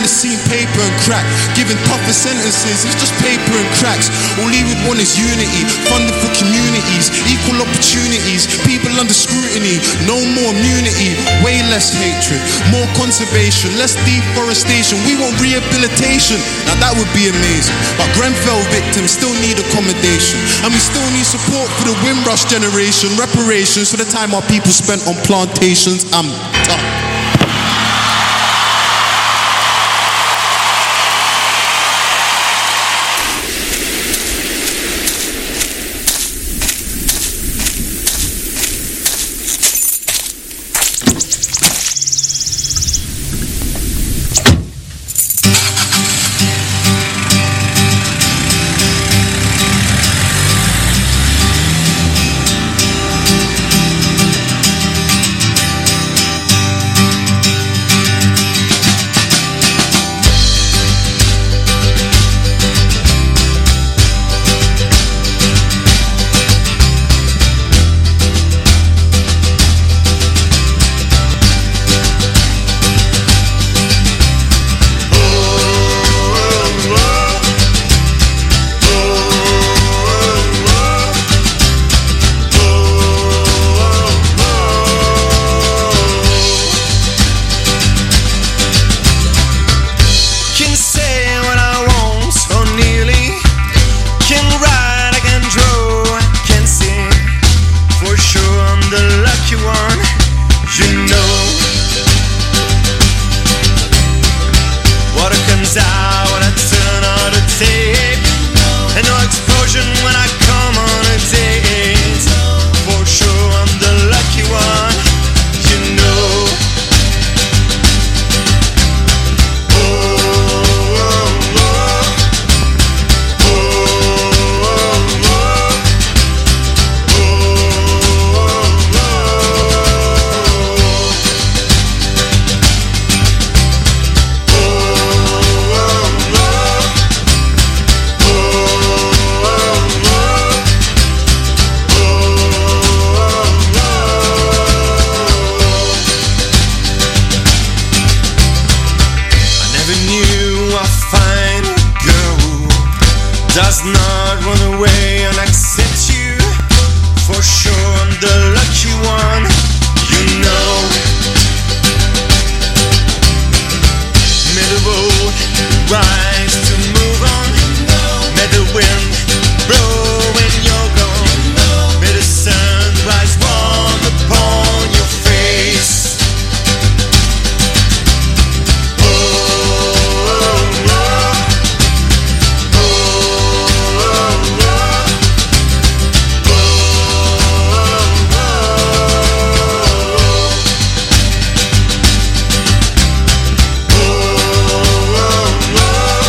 never seen paper and crack. Giving tougher sentences, it's just paper and cracks. All he would want is unity, funding for communities, equal opportunities, people under scrutiny. No more immunity, way less hatred, more conservation, less deforestation. We want rehabilitation, now that would be amazing. But Grenfell victims still need accommodation, and we still need support for the Windrush generation. Reparations for the time our people spent on plantations. I'm done. Does not run away and accept you. For sure I'm the lucky one, you know. May the road rise to move on. May the wind blow when you're gone. May the sun rise warm upon your face. Oh,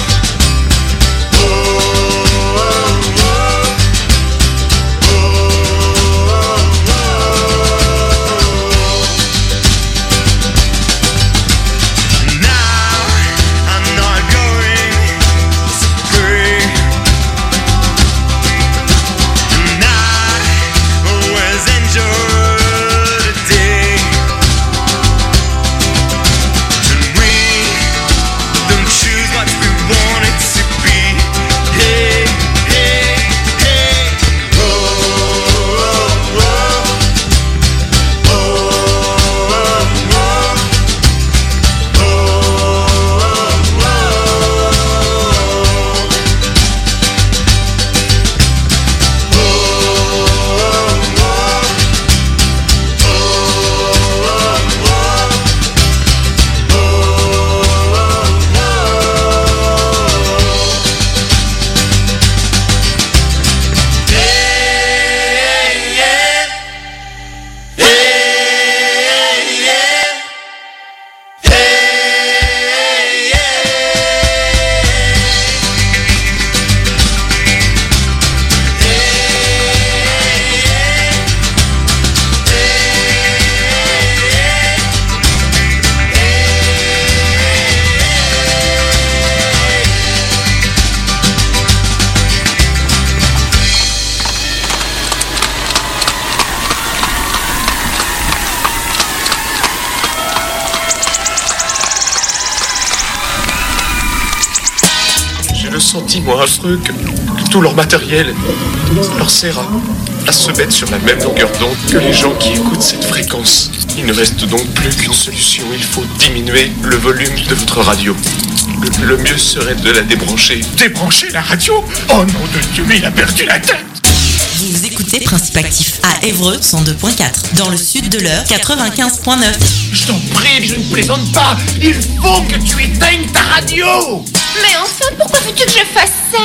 le sentiment affreux que tout leur matériel leur sert à se mettre sur la même longueur d'onde que les gens qui écoutent cette fréquence. Il ne reste donc plus qu'une solution, il faut diminuer le volume de votre radio. Le mieux serait de la débrancher. Débrancher la radio? Oh nom de Dieu, mais il a perdu la tête! Vous écoutez Principe Actif à Évreux 102.4, dans le sud de l'Eure 95.9. Je t'en prie, je ne plaisante pas. Il faut que tu éteignes ta radio. Mais enfin, pourquoi veux-tu que je fasse ça?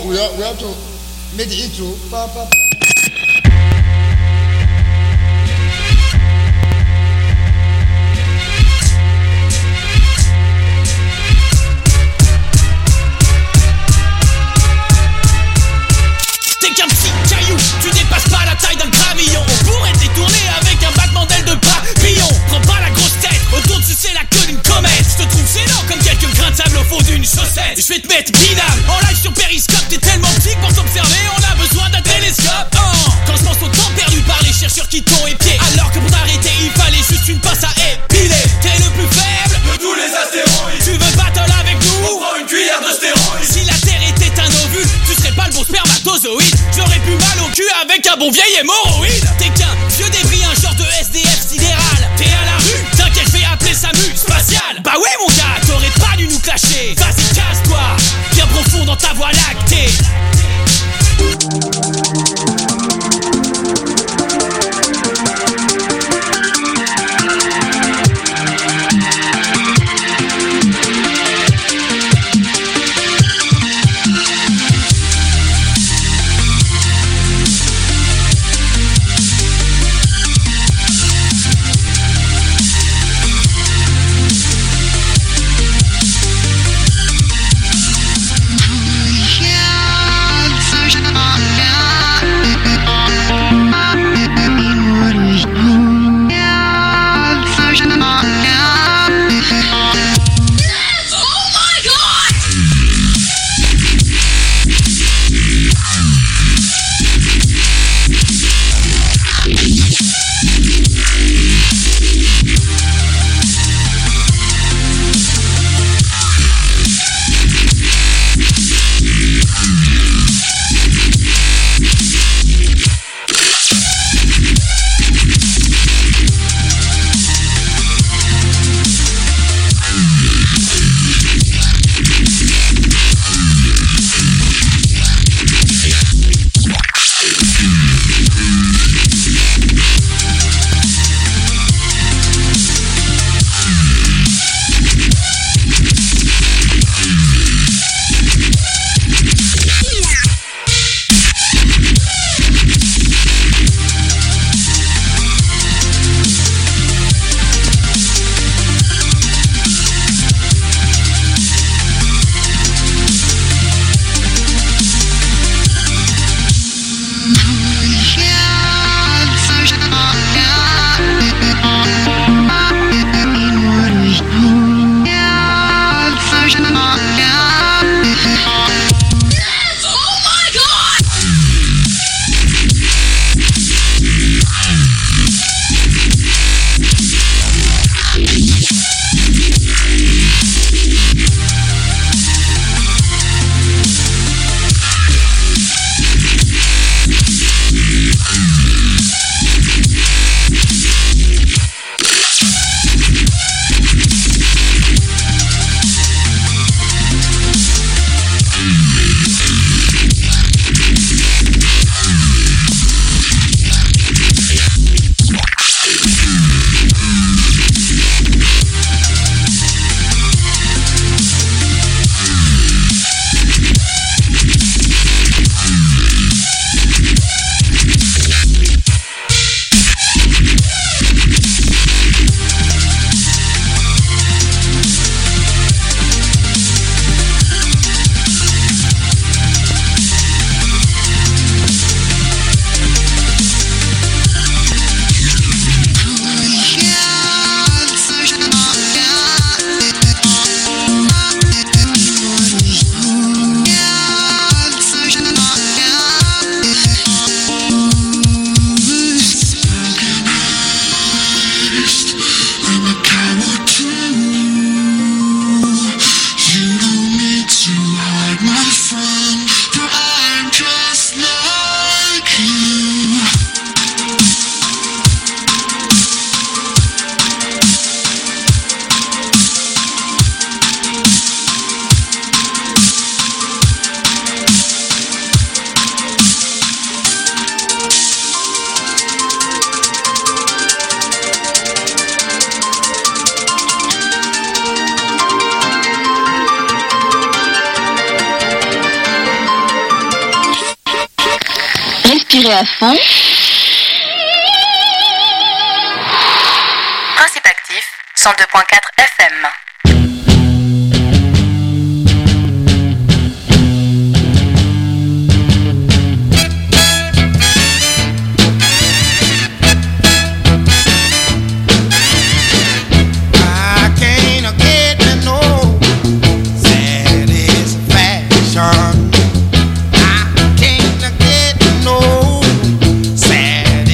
we have to make the intro. T'es qu'un petit caillou, tu dépasses pas la taille d'un gravillon. On pourrait te détourner avec un battement d'aile de papillon. Prends pas la grosse tête, autour de sucer la queue d'une comète. Je te trouve gênant comme quelques grains de sable au fond d'une chaussette. Je vais te mettre binable en live sur Periscope. T'es tellement petit que pour t'observer on a besoin d'un télescope. Quand je pense au temps perdu par les chercheurs qui t'ont épié, alors que pour t'arrêter il fallait juste une passe à épiler. T'es le plus faible de tous les astéroïdes. Tu veux battle avec nous? On prend une cuillère de stéroïdes. Si la Terre était un ovule, tu serais pas le beau spermatozoïde. J'aurais pu mal au cul avec un bon vieil hémorroïde. T'es qu'un vieux débris, un genre de SDF sidéral. T'es à la rue, t'inquiète, je vais appeler SAMU spatial. Bah ouais mon gars, t'aurais pas dû nous clasher. Vas-y casse-toi, bien profond dans ta voie lactée. Inspirez à fond. Principe actif, 102.4 FM.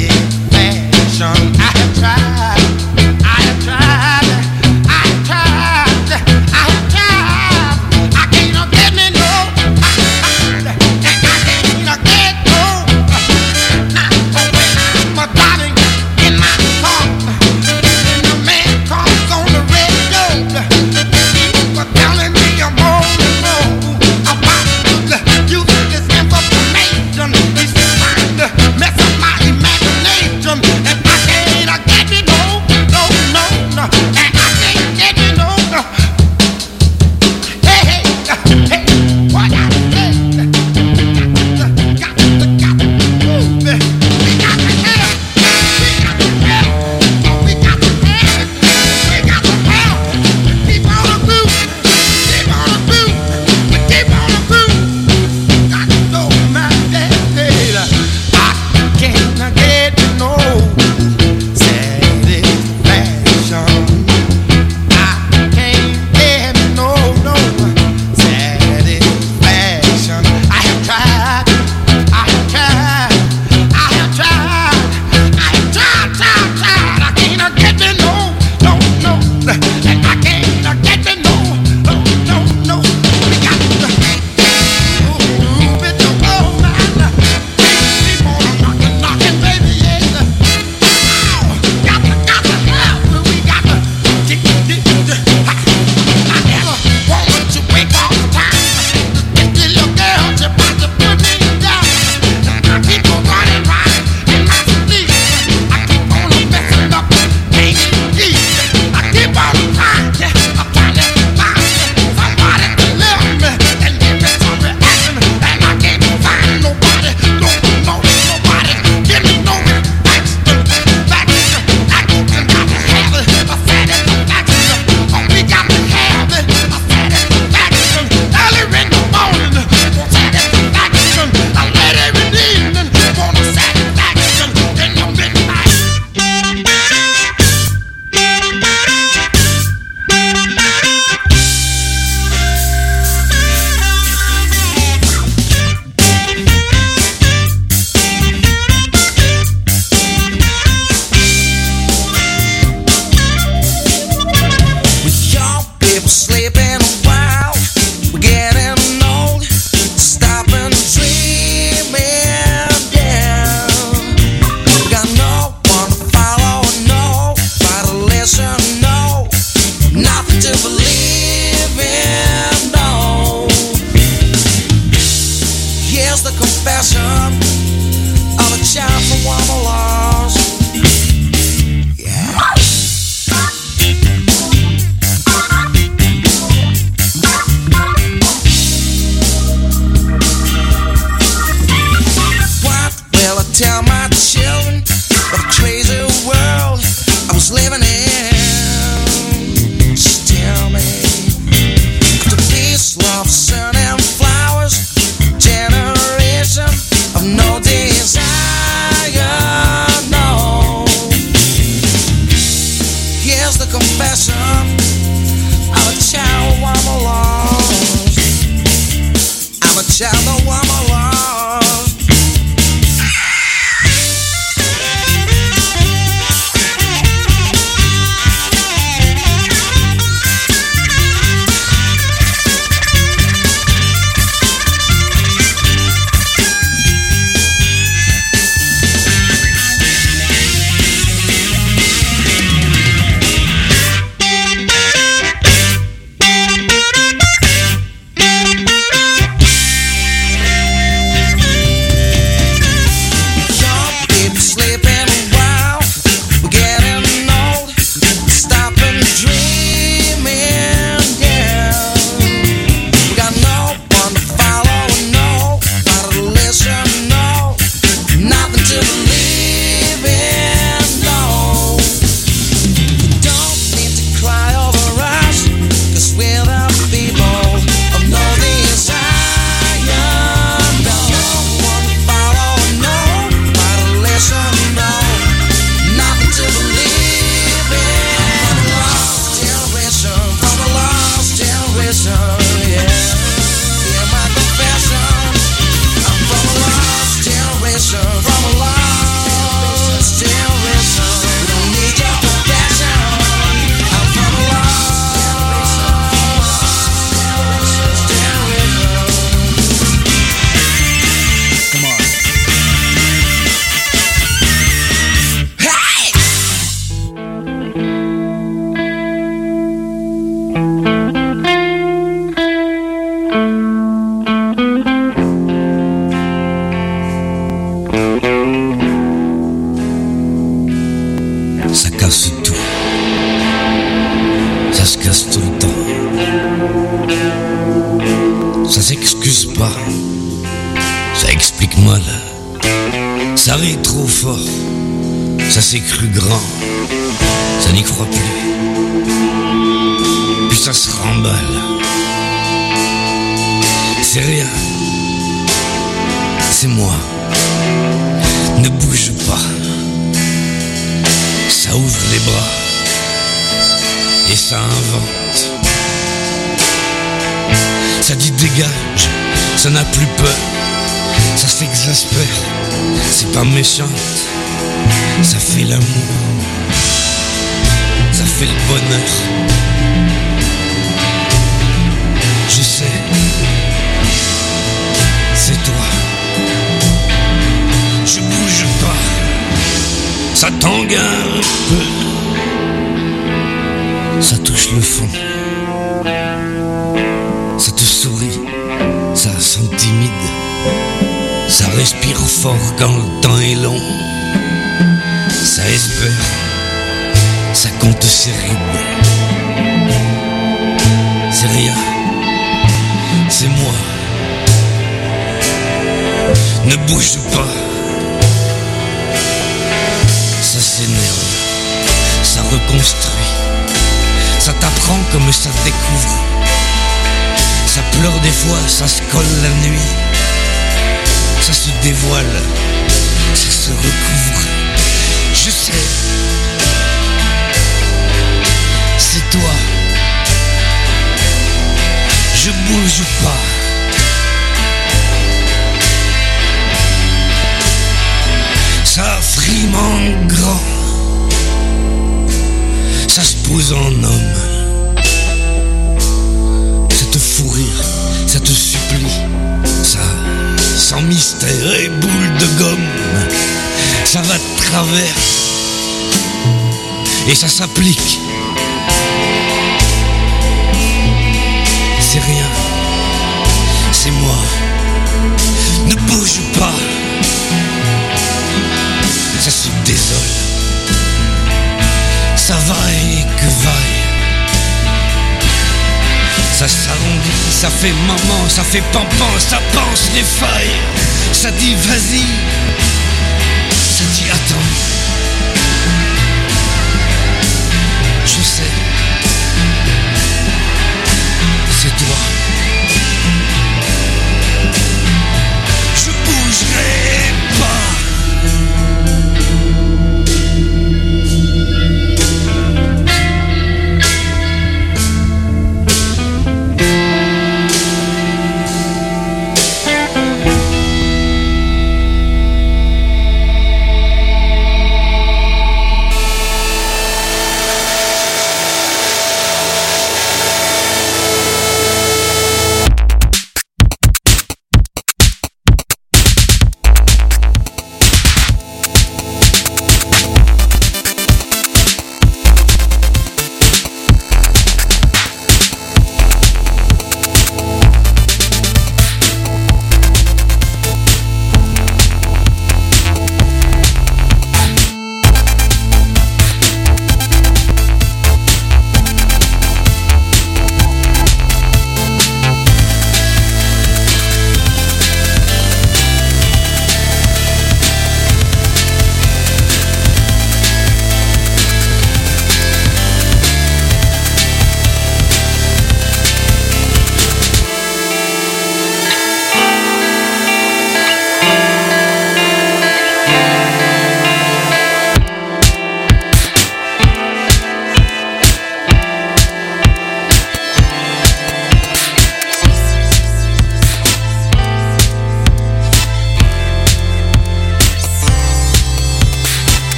I have tried Ça s'excuse pas, ça explique mal. Ça rit trop fort, ça s'est cru grand, ça n'y croit plus. Puis ça se remballe. C'est rien, c'est moi. Ne bouge pas. Ça ouvre les bras et ça invente. Ça dit dégage, ça n'a plus peur. Ça s'exaspère, c'est pas méchante. Ça fait l'amour, ça fait le bonheur. Je sais, c'est toi. Je bouge pas, ça tangue un peu. Ça touche le fond, ça te sourit, ça s'intimide. Ça respire fort quand le temps est long. Ça espère, ça compte ses rides. C'est rien, c'est moi. Ne bouge pas. Ça s'énerve, ça reconstruit. Ça t'apprend comme ça découvre. Ça pleure des fois, ça se colle la nuit. Ça se dévoile, ça se recouvre. Je sais, c'est toi. Je bouge pas. Ça frime en grand. Ça se pose en homme. Ça te fout rire, ça te supplie. Ça, sans mystère et boule de gomme. Ça va de travers. Et ça s'applique. C'est rien. C'est moi. Ne bouge pas. Ça se désole. Ça vaille que vaille. Ça s'arrondit, ça fait maman, ça fait pampan, ça pense les failles. Ça dit vas-y, ça dit attends. Je sais, c'est toi. Je bougerai pas.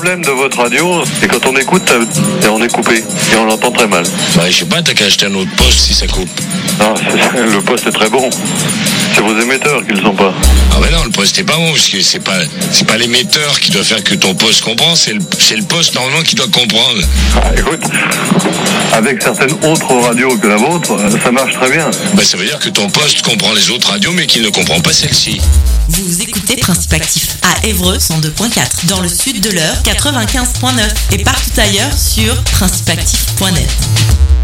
problème de votre radio, c'est quand on écoute, et on est coupé, et on l'entend très mal. Bah, je sais pas, t'as qu'à acheter un autre poste si ça coupe. Non, le poste est très bon. C'est vos émetteurs qui le sont pas. Ah mais non, le poste est pas bon, parce que c'est pas l'émetteur qui doit faire que ton poste comprend, c'est le poste normalement qui doit comprendre. Ah, écoute, avec certaines autres radios que la vôtre, ça marche très bien. Bah ça veut dire que ton poste comprend les autres radios, mais qu'il ne comprend pas celle-ci. Vous écoutez Principe Actif à Évreux 102.4, dans le sud de l'Eure 95.9 et partout ailleurs sur principeactif.net.